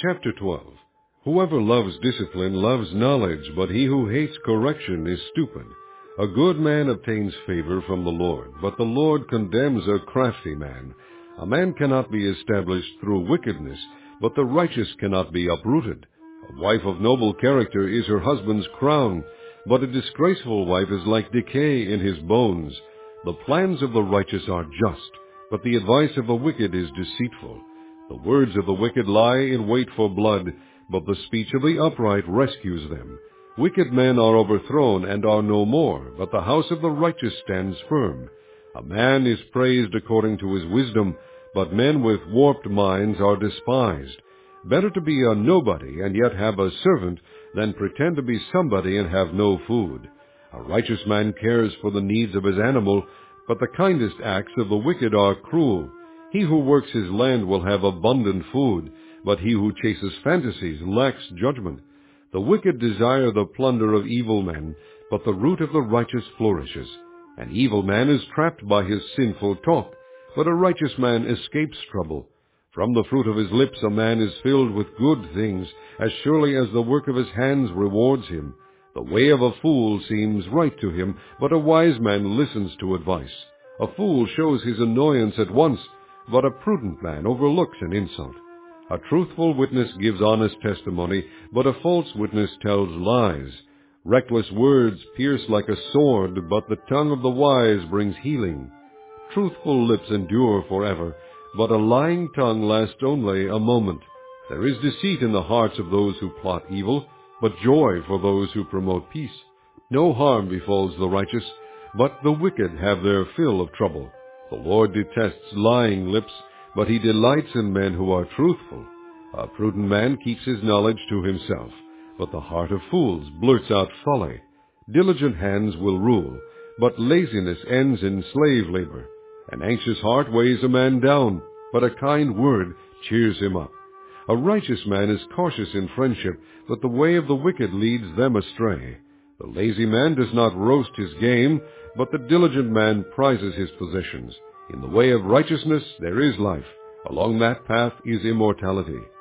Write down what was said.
Chapter 12. Whoever loves discipline loves knowledge, but he who hates correction is stupid. A good man obtains favor from the Lord, but the Lord condemns a crafty man. A man cannot be established through wickedness, but the righteous cannot be uprooted. A wife of noble character is her husband's crown, but a disgraceful wife is like decay in his bones. The plans of the righteous are just, but the advice of the wicked is deceitful. The words of the wicked lie in wait for blood, but the speech of the upright rescues them. Wicked men are overthrown and are no more, but the house of the righteous stands firm. A man is praised according to his wisdom, but men with warped minds are despised. Better to be a nobody and yet have a servant than pretend to be somebody and have no food. A righteous man cares for the needs of his animal, but the kindest acts of the wicked are cruel. He who works his land will have abundant food, but he who chases fantasies lacks judgment. The wicked desire the plunder of evil men, but the root of the righteous flourishes. An evil man is trapped by his sinful talk, but a righteous man escapes trouble. From the fruit of his lips a man is filled with good things, as surely as the work of his hands rewards him. The way of a fool seems right to him, but a wise man listens to advice. A fool shows his annoyance at once, but a prudent man overlooks an insult. A truthful witness gives honest testimony, but a false witness tells lies. Reckless words pierce like a sword, but the tongue of the wise brings healing. Truthful lips endure forever, but a lying tongue lasts only a moment. There is deceit in the hearts of those who plot evil, but joy for those who promote peace. No harm befalls the righteous, but the wicked have their fill of trouble. The Lord detests lying lips, but he delights in men who are truthful. A prudent man keeps his knowledge to himself, but the heart of fools blurts out folly. Diligent hands will rule, but laziness ends in slave labor. An anxious heart weighs a man down, but a kind word cheers him up. A righteous man is cautious in friendship, but the way of the wicked leads them astray. The lazy man does not roast his game, but the diligent man prizes his possessions. In the way of righteousness there is life. Along that path is immortality.